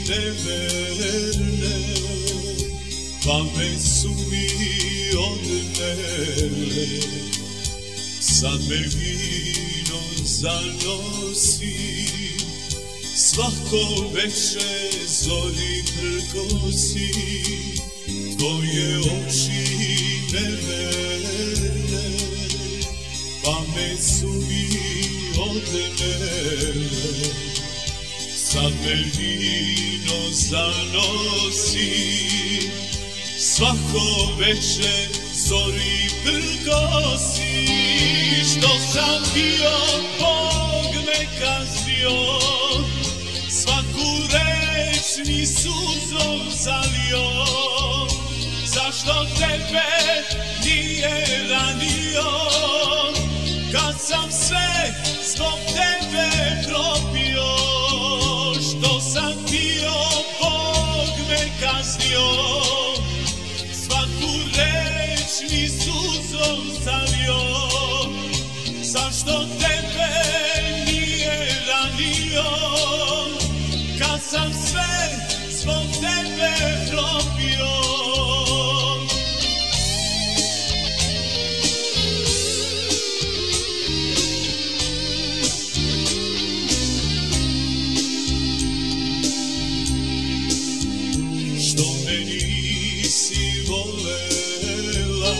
neverne, pamet su mi odnele. Sad me vino zanosi, svako veče zori prkosi, tvoje oči neverne, pamet su mi odnele. Sad me vino zanosi, svako veče zori prkosi. Što sam bio, Bog me kaznio, svaku reč mi suzom zalio. Zašto tebe nije ranio, kad sam sve zbog tebe propio? Što sam bio, Bog me kaznio, svaku reč mi suzom zalio. Zašto tebe nije ranio, kad sam sve zbog tebe propio? Što me nisi volela,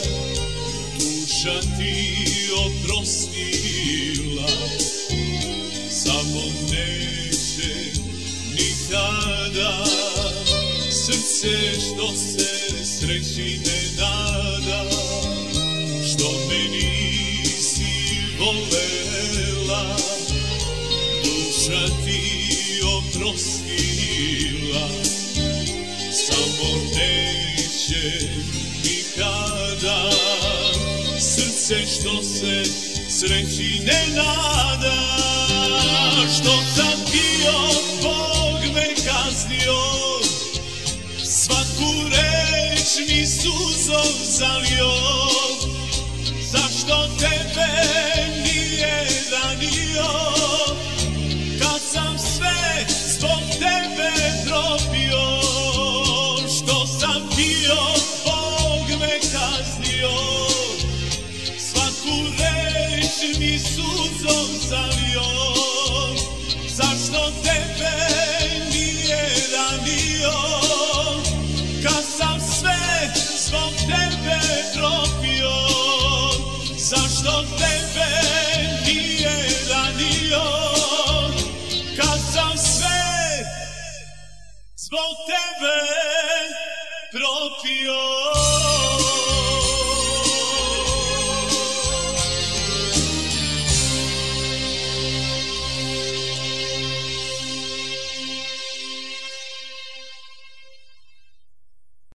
duša ti oprostila, samo neće nikada srce što se sreći ne nada. Što me nisi volela, duša ti oprostila, samo neće nikada srce što se sreći ne nada. Što sam bio, Bog me kaznio, svaku reč mi suzom zalio. Zašto tebe nije ranio, kad sam sve zbog tebe propio? Što sam bio, Bog me kaznio, svaku reč mi suzom zalio. Zašto tebe nije ranio, kad sam sve zbog tebe propio? Zašto tebe nije ranio, kad sam sve zbog tebe propio?